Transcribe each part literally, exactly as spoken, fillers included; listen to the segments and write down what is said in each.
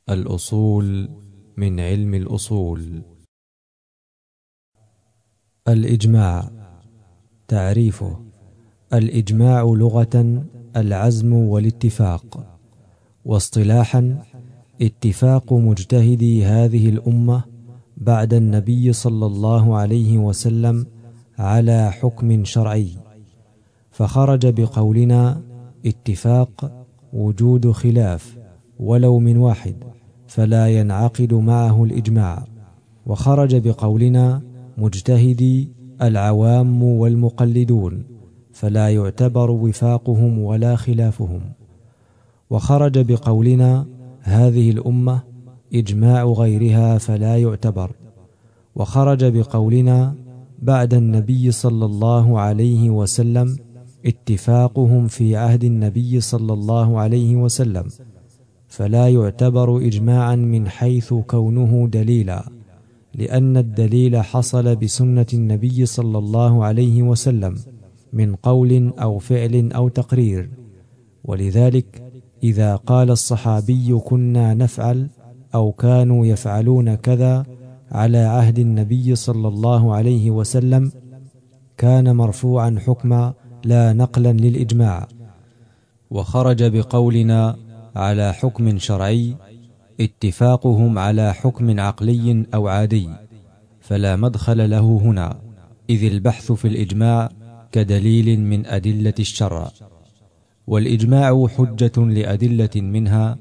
الأصول من علم الأصول. الإجماع. تعريفه: الإجماع لغة العزم والاتفاق، واصطلاحا اتفاق مجتهدي هذه الأمة بعد النبي صلى الله عليه وسلم على حكم شرعي، فخرج بقولنا اتفاق وجود خلاف ولو من واحد فلا ينعقد معه الإجماع، وخرج بقولنا مجتهدي العوام والمقلدون فلا يعتبر وفاقهم ولا خلافهم، وخرج بقولنا هذه الأمة إجماع غيرها فلا يعتبر، وخرج بقولنا بعد النبي صلى الله عليه وسلم اتفاقهم في عهد النبي صلى الله عليه وسلم فلا يعتبر إجماعا من حيث كونه دليلا، لأن الدليل حصل بسنة النبي صلى الله عليه وسلم من قول أو فعل أو تقرير. ولذلك إذا قال الصحابي كنا نفعل أو كانوا يفعلون كذا على عهد النبي صلى الله عليه وسلم كان مرفوعا حكما لا نقلا للإجماع. وخرج بقولنا على حكم شرعي اتفاقهم على حكم عقلي أو عادي فلا مدخل له هنا، إذ البحث في الإجماع كدليل من أدلة الشرع، والإجماع حجة لأدلة منها: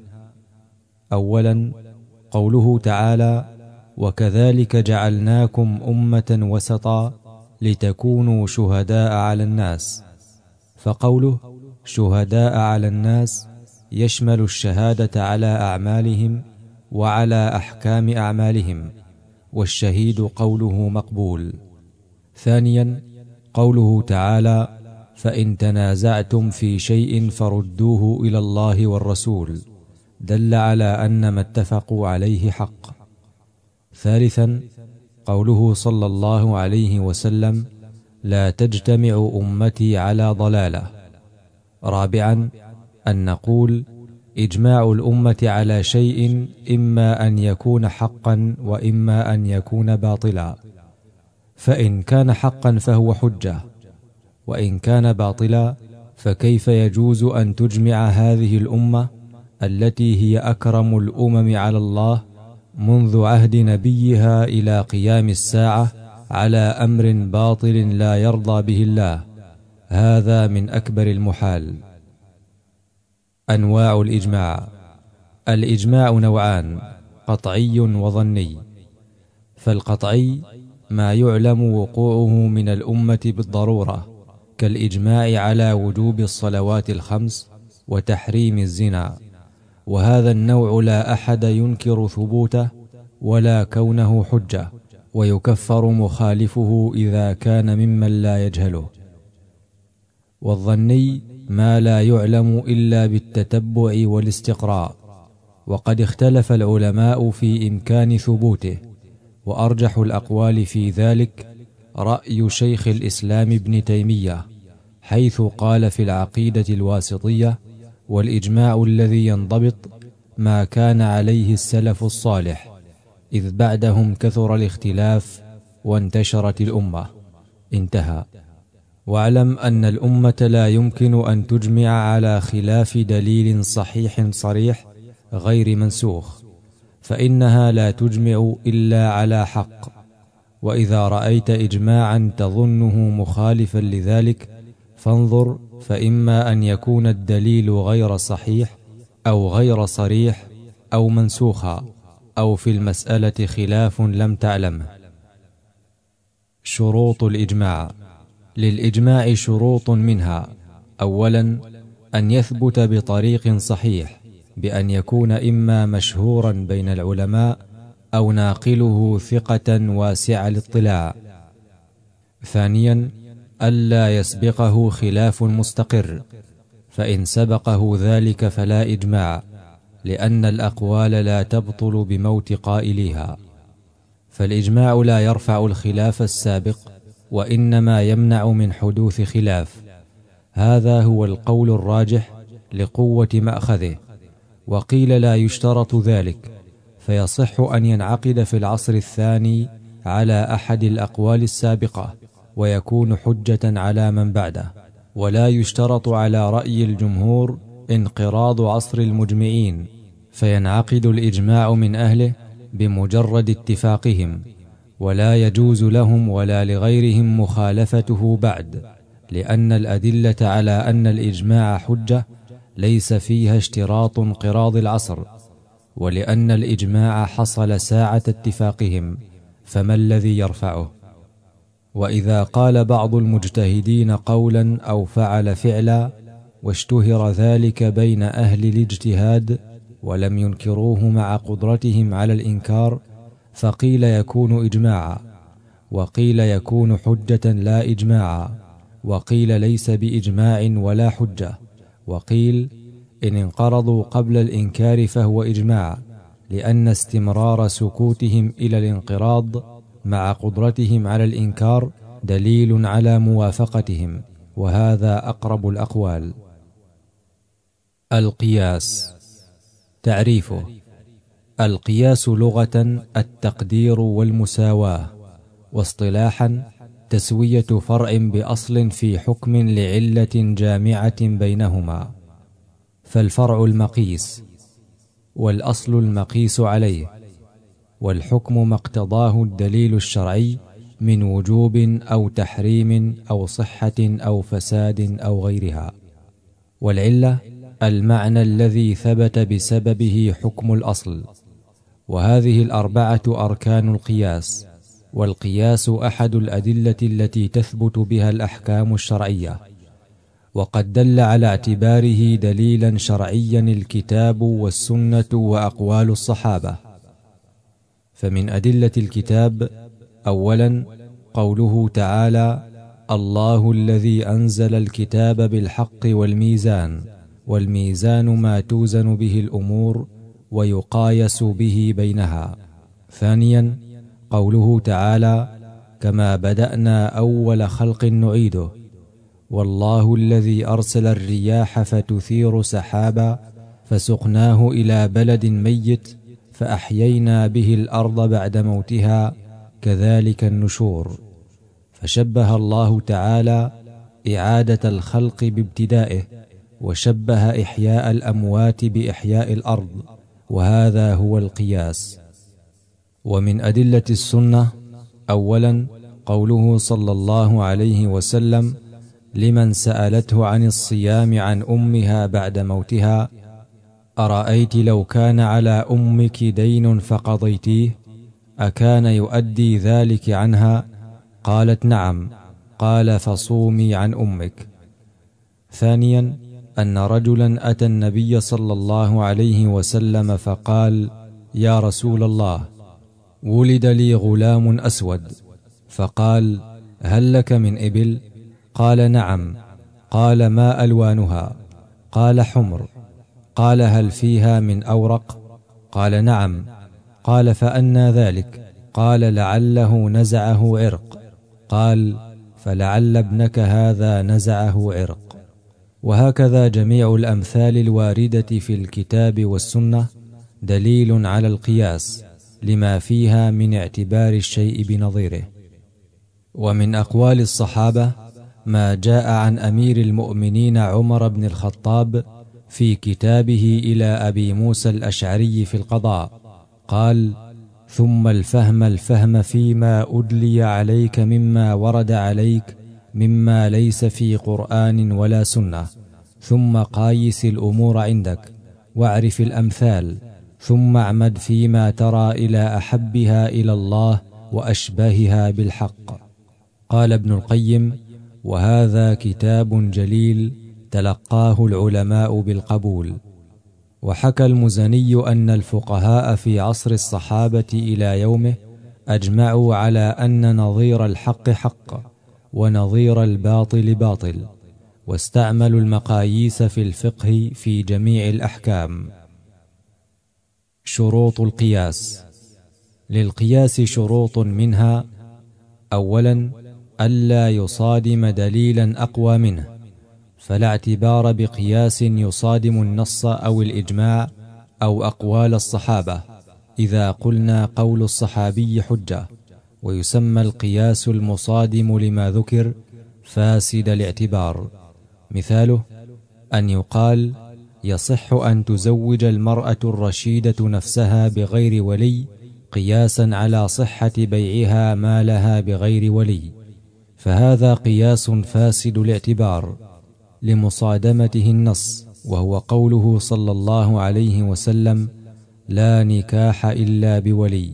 أولا قوله تعالى: وكذلك جعلناكم أمة وسطا لتكونوا شهداء على الناس، فقوله شهداء على الناس يشمل الشهادة على أعمالهم وعلى أحكام أعمالهم، والشهيد قوله مقبول. ثانيا قوله تعالى: فإن تنازعتم في شيء فردوه إلى الله والرسول، دل على أن ما اتفقوا عليه حق. ثالثا قوله صلى الله عليه وسلم: لا تجتمع أمتي على ضلالة. رابعا أن نقول إجماع الأمة على شيء إما أن يكون حقا وإما أن يكون باطلا، فإن كان حقا فهو حجة، وإن كان باطلا فكيف يجوز أن تجمع هذه الأمة التي هي أكرم الأمم على الله منذ عهد نبيها إلى قيام الساعة على أمر باطل لا يرضى به الله؟ هذا من أكبر المحال. أنواع الإجماع. الإجماع نوعان: قطعي وظني. فالقطعي ما يعلم وقوعه من الأمة بالضرورة، كالإجماع على وجوب الصلوات الخمس وتحريم الزنا، وهذا النوع لا أحد ينكر ثبوته ولا كونه حجة، ويكفر مخالفه إذا كان ممن لا يجهله. والظني ما لا يعلم إلا بالتتبع والاستقراء، وقد اختلف العلماء في إمكان ثبوته، وأرجح الأقوال في ذلك رأي شيخ الإسلام ابن تيمية، حيث قال في العقيدة الواسطية: والإجماع الذي ينضبط ما كان عليه السلف الصالح، إذ بعدهم كثر الاختلاف وانتشرت الأمة. انتهى. واعلم أن الأمة لا يمكن أن تجمع على خلاف دليل صحيح صريح غير منسوخ، فإنها لا تجمع إلا على حق. وإذا رأيت إجماعا تظنه مخالفا لذلك فانظر، فإما أن يكون الدليل غير صحيح أو غير صريح أو منسوخا، أو في المسألة خلاف لم تعلمه. شروط الإجماع. للإجماع شروط، منها: أولا أن يثبت بطريق صحيح، بأن يكون إما مشهورا بين العلماء أو ناقله ثقة واسع الاطلاع. ثانيا ألا يسبقه خلاف مستقر، فإن سبقه ذلك فلا إجماع، لأن الأقوال لا تبطل بموت قائليها، فالإجماع لا يرفع الخلاف السابق، وإنما يمنع من حدوث خلاف. هذا هو القول الراجح لقوة مأخذه. وقيل لا يشترط ذلك، فيصح أن ينعقد في العصر الثاني على أحد الأقوال السابقة ويكون حجة على من بعده، ولا يشترط على رأي الجمهور انقراض عصر المجمعين، فينعقد الإجماع من أهله بمجرد اتفاقهم، ولا يجوز لهم ولا لغيرهم مخالفته بعد، لأن الأدلة على أن الإجماع حجة ليس فيها اشتراط انقراض العصر، ولأن الإجماع حصل ساعة اتفاقهم، فما الذي يرفعه؟ وإذا قال بعض المجتهدين قولا أو فعل فعلا واشتهر ذلك بين أهل الاجتهاد ولم ينكروه مع قدرتهم على الإنكار، فقيل يكون إجماعا، وقيل يكون حجة لا إجماعا، وقيل ليس بإجماع ولا حجة، وقيل إن انقرضوا قبل الإنكار فهو إجماع، لأن استمرار سكوتهم إلى الانقراض مع قدرتهم على الإنكار دليل على موافقتهم، وهذا أقرب الأقوال. القياس. تعريفه: القياس لغة التقدير والمساواة، واصطلاحا تسوية فرع بأصل في حكم لعلة جامعة بينهما، فالفرع المقيس، والأصل المقيس عليه، والحكم ما اقتضاه الدليل الشرعي من وجوب أو تحريم أو صحة أو فساد أو غيرها، والعلة المعنى الذي ثبت بسببه حكم الأصل. وهذه الأربعة أركان القياس، والقياس أحد الأدلة التي تثبت بها الأحكام الشرعية، وقد دل على اعتباره دليلا شرعيا الكتاب والسنة وأقوال الصحابة. فمن أدلة الكتاب: أولا قوله تعالى: الله الذي أنزل الكتاب بالحق والميزان، والميزان ما توزن به الأمور ويقايس به بينها. ثانيا قوله تعالى: كما بدأنا أول خلق نعيده، والله الذي أرسل الرياح فتثير سحابا فسقناه إلى بلد ميت فأحيينا به الأرض بعد موتها كذلك النشور. فشبه الله تعالى إعادة الخلق بابتدائه، وشبه إحياء الأموات بإحياء الأرض، وهذا هو القياس. ومن أدلة السنة: أولا قوله صلى الله عليه وسلم لمن سألته عن الصيام عن أمها بعد موتها: أرأيت لو كان على أمك دين فقضيتيه أكان يؤدي ذلك عنها؟ قالت: نعم. قال: فصومي عن أمك. ثانيا أن رجلا أتى النبي صلى الله عليه وسلم فقال: يا رسول الله، ولد لي غلام أسود. فقال: هل لك من إبل؟ قال: نعم. قال: ما ألوانها؟ قال: حمر. قال: هل فيها من أورق؟ قال: نعم. قال: فأنى ذلك؟ قال: لعله نزعه عرق. قال: فلعل ابنك هذا نزعه عرق. وهكذا جميع الأمثال الواردة في الكتاب والسنة دليل على القياس لما فيها من اعتبار الشيء بنظيره. ومن أقوال الصحابة ما جاء عن أمير المؤمنين عمر بن الخطاب في كتابه إلى أبي موسى الأشعري في القضاء، قال: ثم الفهم الفهم فيما أدلي عليك مما ورد عليك مما ليس في قرآن ولا سنة، ثم قايس الأمور عندك واعرف الأمثال، ثم اعمد فيما ترى إلى أحبها إلى الله وأشبهها بالحق. قال ابن القيم: وهذا كتاب جليل تلقاه العلماء بالقبول. وحكى المزني أن الفقهاء في عصر الصحابة إلى يومه أجمعوا على أن نظير الحق حق ونظير الباطل باطل، واستعملوا المقاييس في الفقه في جميع الأحكام. شروط القياس. للقياس شروط، منها: أولا ألا يصادم دليلا أقوى منه، فلا اعتبار بقياس يصادم النص أو الإجماع أو أقوال الصحابة، إذا قلنا قول الصحابي حجة، ويسمى القياس المصادم لما ذكر فاسد الاعتبار. مثاله أن يقال: يصح أن تزوج المرأة الرشيدة نفسها بغير ولي قياسا على صحة بيعها ما لها بغير ولي، فهذا قياس فاسد الاعتبار لمصادمته النص، وهو قوله صلى الله عليه وسلم: لا نكاح إلا بولي.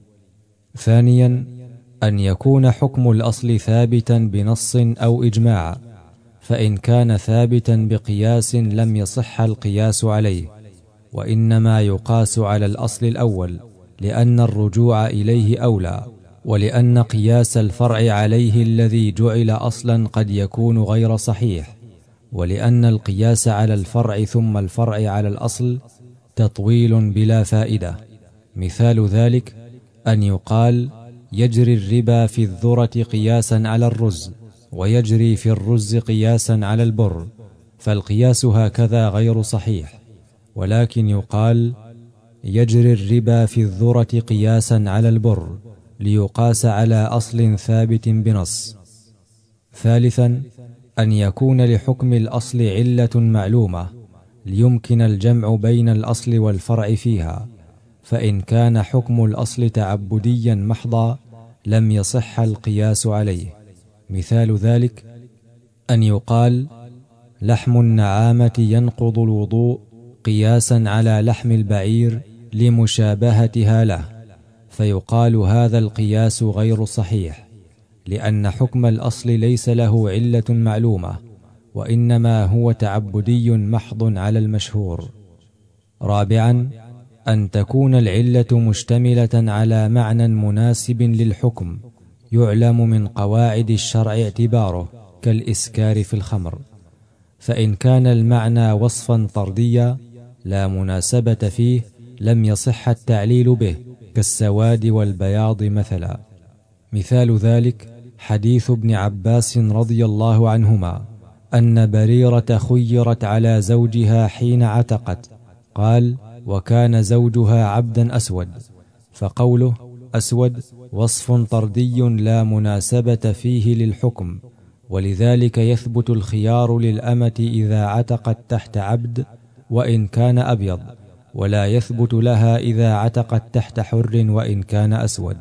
ثانيا، أن يكون حكم الأصل ثابتا بنص أو إجماع، فإن كان ثابتا بقياس لم يصح القياس عليه، وإنما يقاس على الأصل الأول، لأن الرجوع إليه أولى، ولأن قياس الفرع عليه الذي جعل أصلا قد يكون غير صحيح، ولأن القياس على الفرع ثم الفرع على الأصل تطويل بلا فائدة. مثال ذلك أن يقال: يجري الربا في الذرة قياسا على الرز، ويجري في الرز قياسا على البر، فالقياس هكذا غير صحيح، ولكن يقال: يجري الربا في الذرة قياسا على البر، ليقاس على أصل ثابت بنص. ثالثا، أن يكون لحكم الأصل علة معلومة ليمكن الجمع بين الأصل والفرع فيها، فإن كان حكم الأصل تعبديا محضا لم يصح القياس عليه. مثال ذلك أن يقال: لحم النعامة ينقض الوضوء قياسا على لحم البعير لمشابهتها له، فيقال هذا القياس غير صحيح، لأن حكم الأصل ليس له علة معلومة، وإنما هو تعبدي محض على المشهور. رابعا، أن تكون العلة مشتملة على معنى مناسب للحكم يعلم من قواعد الشرع اعتباره، كالإسكار في الخمر، فإن كان المعنى وصفا طرديا لا مناسبة فيه لم يصح التعليل به، كالسواد والبياض مثلا. مثال ذلك حديث ابن عباس رضي الله عنهما أن بريرة خيرت على زوجها حين عتقت، قال: وكان زوجها عبدا أسود، فقوله أسود وصف طردي لا مناسبة فيه للحكم، ولذلك يثبت الخيار للأمة إذا عتقت تحت عبد وإن كان أبيض، ولا يثبت لها إذا عتقت تحت حر وإن كان أسود.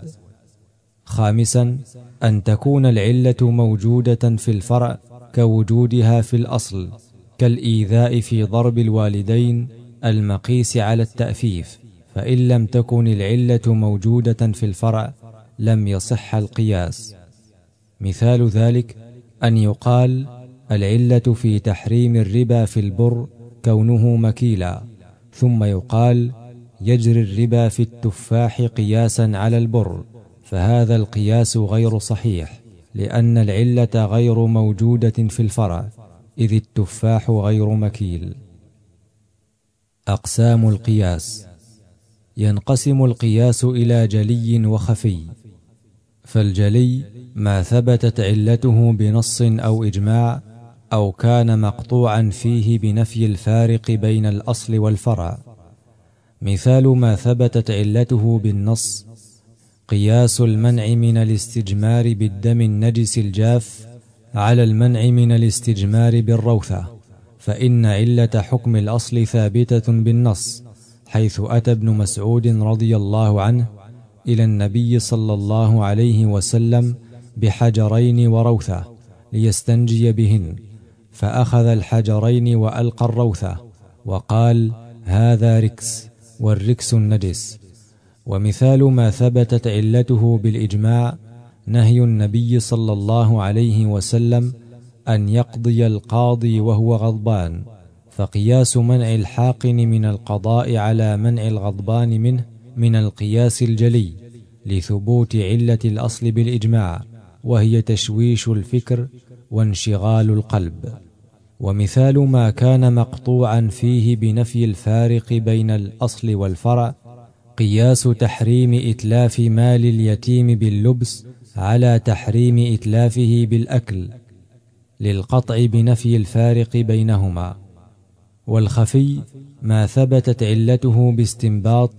خامسا، أن تكون العلة موجودة في الفرع كوجودها في الأصل، كالإيذاء في ضرب الوالدين المقيس على التأفيف، فإن لم تكن العلة موجودة في الفرع لم يصح القياس. مثال ذلك أن يقال: العلة في تحريم الربا في البر كونه مكيلا، ثم يقال: يجري الربا في التفاح قياسا على البر، فهذا القياس غير صحيح، لأن العلة غير موجودة في الفرع، إذ التفاح غير مكيل. أقسام القياس: ينقسم القياس إلى جلي وخفي. فالجلي ما ثبتت علته بنص أو إجماع، أو كان مقطوعا فيه بنفي الفارق بين الأصل والفرع. مثال ما ثبتت علته بالنص: قياس المنع من الاستجمار بالدم النجس الجاف على المنع من الاستجمار بالروثة، فإن علة حكم الأصل ثابتة بالنص، حيث أتى ابن مسعود رضي الله عنه إلى النبي صلى الله عليه وسلم بحجرين وروثة ليستنجي بهن، فأخذ الحجرين وألقى الروثة وقال: هذا ركس، والركس النجس. ومثال ما ثبتت علته بالإجماع نهي النبي صلى الله عليه وسلم أن يقضي القاضي وهو غضبان، فقياس منع الحاقن من القضاء على منع الغضبان منه من القياس الجلي، لثبوت علة الأصل بالإجماع، وهي تشويش الفكر وانشغال القلب. ومثال ما كان مقطوعا فيه بنفي الفارق بين الأصل والفرع قياس تحريم إتلاف مال اليتيم باللبس على تحريم إتلافه بالأكل، للقطع بنفي الفارق بينهما. والخفي ما ثبتت علته باستنباط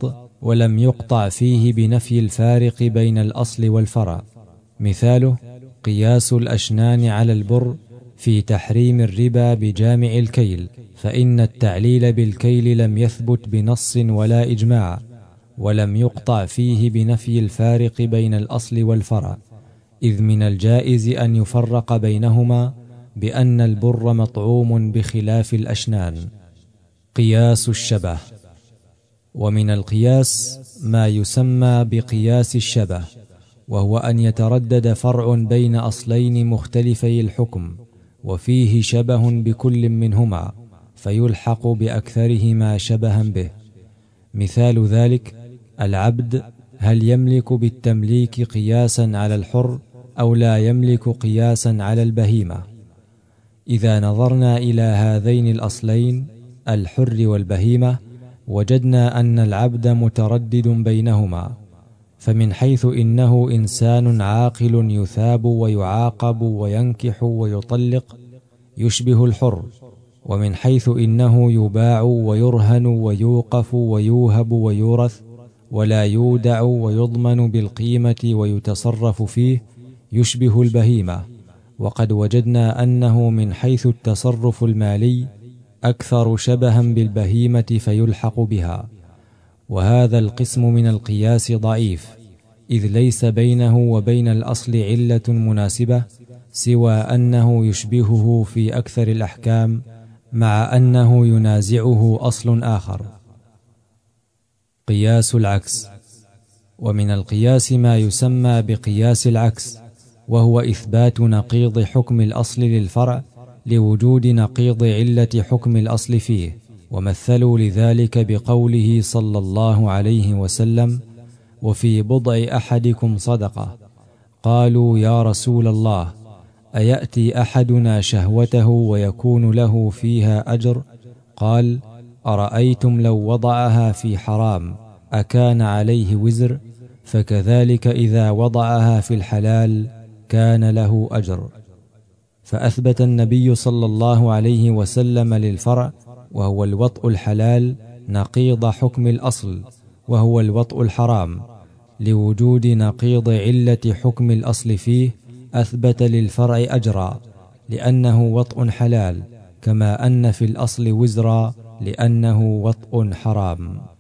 ولم يقطع فيه بنفي الفارق بين الأصل والفرع. مثاله قياس الأشنان على البر في تحريم الربا بجامع الكيل، فإن التعليل بالكيل لم يثبت بنص ولا إجماع، ولم يقطع فيه بنفي الفارق بين الأصل والفرع، إذ من الجائز أن يفرق بينهما بأن البر مطعوم بخلاف الأشنان. قياس الشبه. ومن القياس ما يسمى بقياس الشبه، وهو أن يتردد فرع بين أصلين مختلفي الحكم وفيه شبه بكل منهما فيلحق بأكثرهما شبها به. مثال ذلك العبد هل يملك بالتمليك قياسا على الحر أو لا يملك قياسا على البهيمة؟ إذا نظرنا إلى هذين الأصلين الحر والبهيمة وجدنا أن العبد متردد بينهما، فمن حيث إنه إنسان عاقل يثاب ويعاقب وينكح ويطلق يشبه الحر، ومن حيث إنه يباع ويرهن ويوقف ويوهب ويورث ولا يودع ويضمن بالقيمة ويتصرف فيه يشبه البهيمة. وقد وجدنا أنه من حيث التصرف المالي أكثر شبها بالبهيمة فيلحق بها. وهذا القسم من القياس ضعيف، إذ ليس بينه وبين الأصل علة مناسبة سوى أنه يشبهه في أكثر الأحكام، مع أنه ينازعه أصل آخر. قياس العكس. ومن القياس ما يسمى بقياس العكس، وهو إثبات نقيض حكم الأصل للفرع لوجود نقيض علة حكم الأصل فيه. ومثلوا لذلك بقوله صلى الله عليه وسلم: وفي بضع أحدكم صدقة. قالوا: يا رسول الله، أيأتي أحدنا شهوته ويكون له فيها أجر؟ قال: أرأيتم لو وضعها في حرام أكان عليه وزر؟ فكذلك إذا وضعها في الحلال كان له أجر. فأثبت النبي صلى الله عليه وسلم للفرع وهو الوطء الحلال نقيض حكم الأصل وهو الوطء الحرام، لوجود نقيض علة حكم الأصل فيه أثبت للفرع أجرا لأنه وطء حلال، كما أن في الأصل وزرا لأنه وطء حرام.